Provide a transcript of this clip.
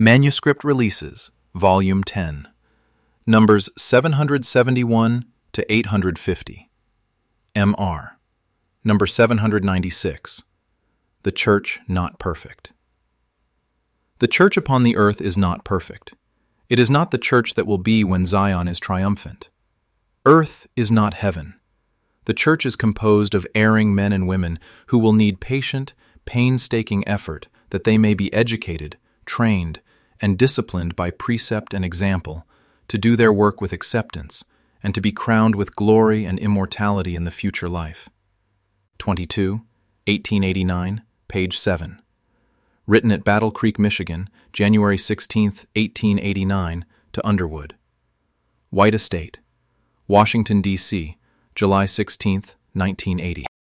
Manuscript Releases, Volume 10, numbers 771 to 850. M.R. Number 796. The Church Not Perfect. The church upon the earth is not perfect. It is not the church that will be when Zion is triumphant. Earth is not heaven. The church is composed of erring men and women who will need patient, painstaking effort that they may be educated, trained, and disciplined by precept and example to do their work with acceptance and to be crowned with glory and immortality in the future life. 22, 1889, page 7. Written at Battle Creek, Michigan, January 16, 1889, to Underwood. White Estate, Washington, D.C., July 16, 1980.